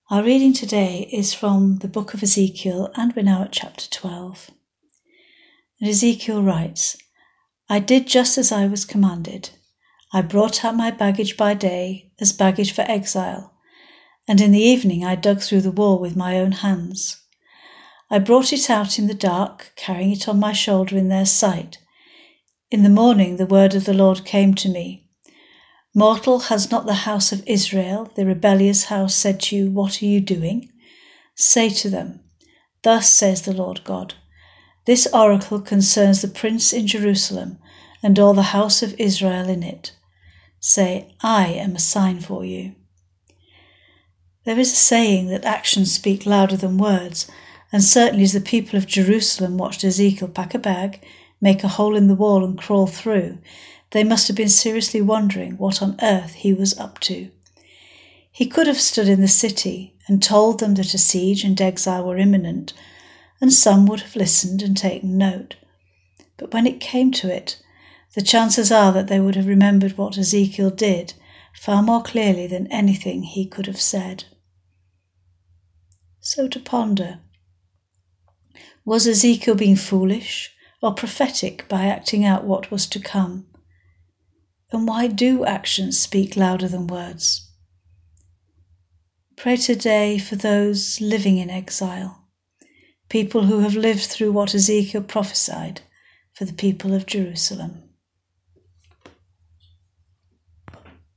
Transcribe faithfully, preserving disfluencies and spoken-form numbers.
Our reading today is from the book of Ezekiel, and we're now at chapter twelve. And Ezekiel writes, I did just as I was commanded. I brought out my baggage by day as baggage for exile, and in the evening I dug through the wall with my own hands. I brought it out in the dark, carrying it on my shoulder in their sight. In the morning the word of the Lord came to me. Mortal, has not the house of Israel, the rebellious house, said to you, What are you doing? Say to them, Thus says the Lord God, This oracle concerns the prince in Jerusalem and all the house of Israel in it. Say, I am a sign for you. There is a saying that actions speak louder than words, and certainly as the people of Jerusalem watched Ezekiel pack a bag, make a hole in the wall and crawl through, they must have been seriously wondering what on earth he was up to. He could have stood in the city and told them that a siege and exile were imminent, and some would have listened and taken note. But when it came to it, the chances are that they would have remembered what Ezekiel did far more clearly than anything he could have said. So to ponder, was Ezekiel being foolish or prophetic by acting out what was to come? And why do actions speak louder than words? Pray today for those living in exile, people who have lived through what Ezekiel prophesied for the people of Jerusalem.